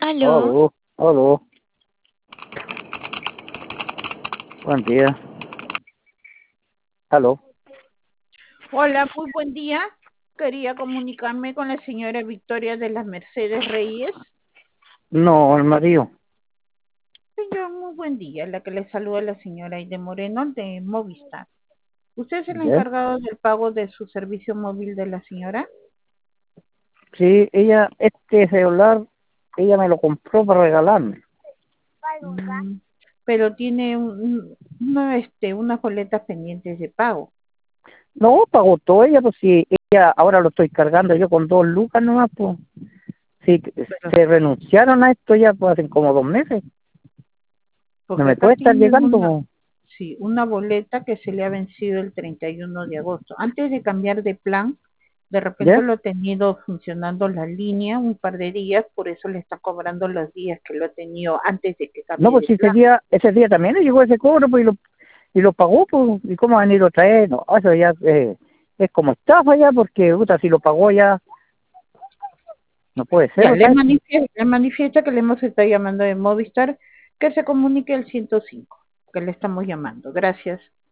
Aló, Aló, aló, buen día. Aló. hola, muy buen día. Quería comunicarme con la señora Victoria de las Mercedes Reyes. No, el marido. Señor, muy buen día. La que le saluda la señora Aide Moreno de Movistar. ¿Usted es el ¿Ya? encargado del pago de su servicio móvil de la señora? Sí, ella, este celular, ella me lo compró para regalarme. Mm, pero tiene unas boletas pendientes de pago. No, pagó todo ella, pues si ella, ahora lo estoy cargando yo con 2 lucas nomás, pues. Si Pero, se renunciaron a esto ya, pues hacen como 2 meses. No porque me acá puede estar tiene llegando, pues. sí, una boleta que se le ha vencido el 31 de agosto. Antes de cambiar de plan, de repente ¿Ya? lo ha tenido funcionando la línea un par de días, por eso le está cobrando los días que lo ha tenido antes de que No, cambie pues de si plan. ese día también le llegó ese cobro, pues y lo pagó, pues. ¿Y cómo han ido a traer? No, eso ya es como estafa ya, porque, puta, si lo pagó ya, no puede ser, Ya, ¿verdad? le manifiesta que le hemos estado llamando de Movistar, que se comunique el 105, que le estamos llamando. Gracias.